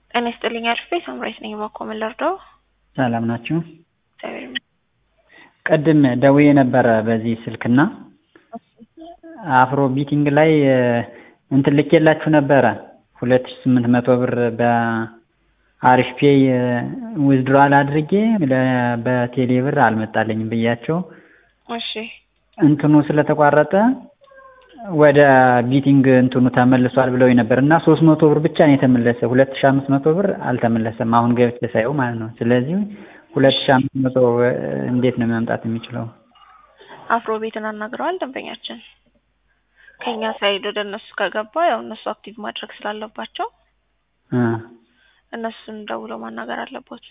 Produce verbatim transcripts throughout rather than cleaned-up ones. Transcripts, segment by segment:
እኔ ስጥልኝ አርፌ ሳምራይት ነኝ ባኮመን ለርዳው ሰላም ናችሁ? ሰላም ቀድም ደውዬ ነበር በዚህ ስልክና አፍሮ ቢቲንግ ላይ እንትን ልኬላችሁ ነበር ሁለት ሺህ ስምንት መቶ ብር በአሪፍ ፔይ ዊዝድሮዋል አድርጌ በቴሌ ብር አልመጣልኝም ብያቸው እሺ እንትኑ ስለተቋረጠ ወደ ቢቲንግ እንትኑ ተመልሷል ብለው ነበርና ሶስት መቶ ብር ብቻ ነው የተመለሰ ሁለት ሺህ አምስት መቶ ብር አልተመለሰም አሁን ገብቼ ሳይው ማለት ነው ስለዚህ ሁለት ሺህ አምስት መቶ እንዴት ነው መምጣት የሚችለው አፍሮ ቤትን አናግረዋል ደንበኛችን ከኛ ሳይድ ወደ እነሱ ከገባ ያው እነሱ አክቲቭ ማድረግ ስላለባቸው አ እነሱን ደውለው ማናገር አለበት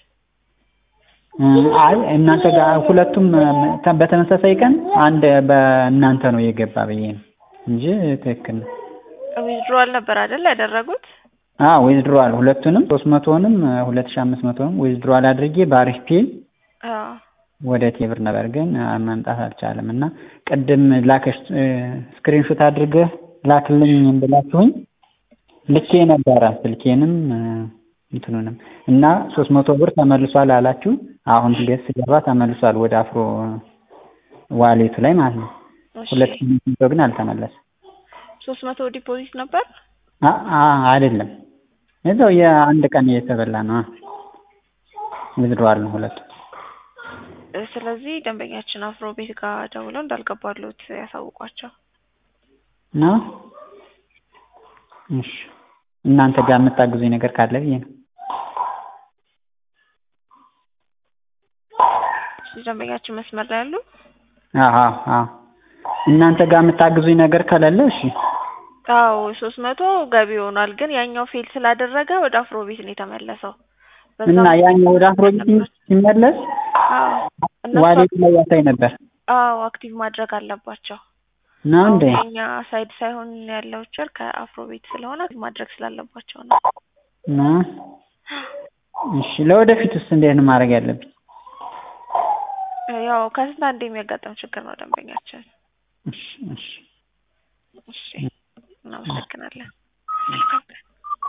አይ እናንተ ጋር ሁለቱም በተመሳሳይ ቀን አንድ በእናንተ ነው የገባ በየ እንጂ ትክክል ነው ዊዝድሮዋል ነበር አይደል ያደረጉት አዎ ዊዝድሮዋል ሁለቱንም ሶስት መቶንም ሁለት ሺህ አምስት መቶም ዊዝድሮዋል አድርጌ በአሪፍ ፔይ አዎ ወደ ቴብር ነበር ግን ማምጣት አልቻለምና ቀድም ላከሽ ስክሪንሾት አድርገህ ላክልኝ ብላችሁኝ ልኬ ነበር ስልኬንም እንትኑንም እና ሶስት መቶ ብር ተመልሷል አላችሁ አሁን ገስ ገባ ተመልሷል ወደ አፍሮ ዋሌቱ ላይ ማለት ነው ሁለት ሺህ መቶ ግን አልተመለሰም ሶስት መቶ ዲፖዚት ነበር አ አ አይደለም እዛው የአንድ ቀን የተበላ ነው ዊዝድሮዋል ነው ሁለቱ ስለዚህ ደንበኛችን አፍሮ ቤት ጋር ደውለው እንዳልገባሉት ያሳውቋቸው ነው እሺ እናንተ ጋር የምታግዙኝ ነገር ካለ ብዬ ነው ደንበኛችን መስመር ላይ ያሉ አሃ አዎ እናንተ ጋር የምታግዙኝ ነገር ካለ እሺ አዎ ሶስት መቶ ገቢ ሆኗል ግን ያኛው ፌል ስላደረገ ወደ አፍሮ ቤት ነው የተመለሰው እና ያኛው ወደ አፍሮ ቤት ሲመለስ አዎ ዋሌት ላይ ያሳይ ነበር አዎ አክቲቭ ማድረግ አለባቸው ነው እንዴ እኛ ሳይድ ሳይሆን ያለው ቸር ከአፍሮ ቤት ስለሆነ ማድረግ ስላለባቸው ነው ነው እሺ ለወደፊትስ እንዴት ነው ማድረግ ያለብኝ ያው ከስንት አንዴ የሚያጋጥም ችግር ነው ደንበኛችን እሺ እሺ እሺ እናመሰግናለን